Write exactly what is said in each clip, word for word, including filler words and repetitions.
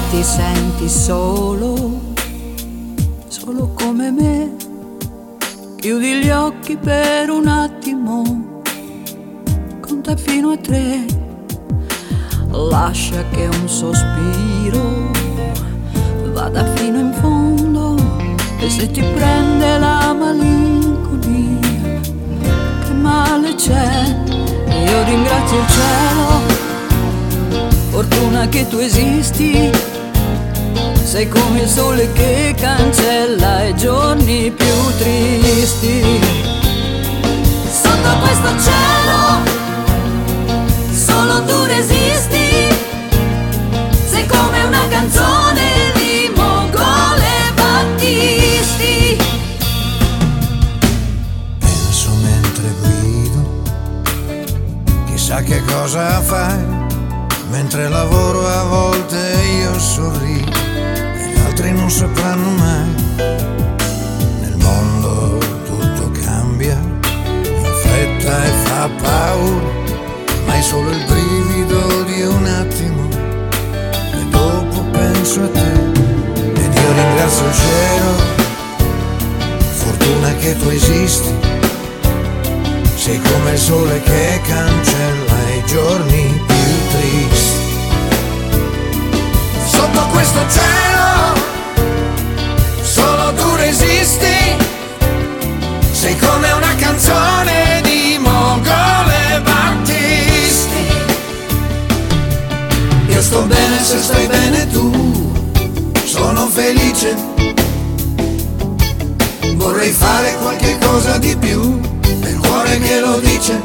ti senti solo, solo come me, chiudi gli occhi per un attimo, conta fino a tre, lascia che un sospiro vada fino in fondo, e se ti prende la malinconia, che male c'è? Io ringrazio il cielo, fortuna che tu esisti, sei come il sole che cancella i giorni più tristi. Sotto questo cielo solo tu resisti, sei come una canzone di Mogol Battisti. Penso mentre guido, chissà che cosa fai. Mentre lavoro a volte io sorrido e gli altri non sapranno mai. Nel mondo tutto cambia in fretta e fa paura, ma è solo il brivido di un attimo e dopo penso a te. Ed io ringrazio il cielo, fortuna che tu esisti, sei come il sole che cancella i giorni più tristi. Sotto questo cielo solo tu resisti, sei come una canzone di Mogol e Battisti. Io sto bene se stai bene tu, sono felice, vorrei fare qualche cosa di più, è il cuore che lo dice,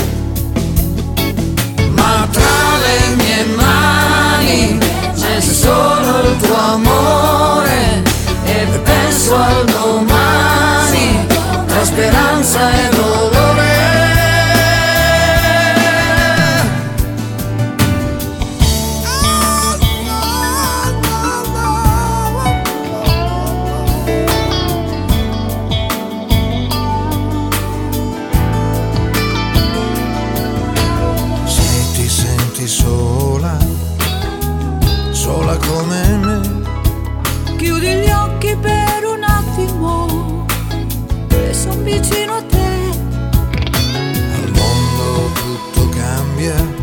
ma tra le mie mani c'è solo il tuo amore e penso al domani, tra speranza e dolore. Se ti senti sola, sola come me, Chiudi gli occhi per un attimo e son vicino a te. al mondo tutto cambia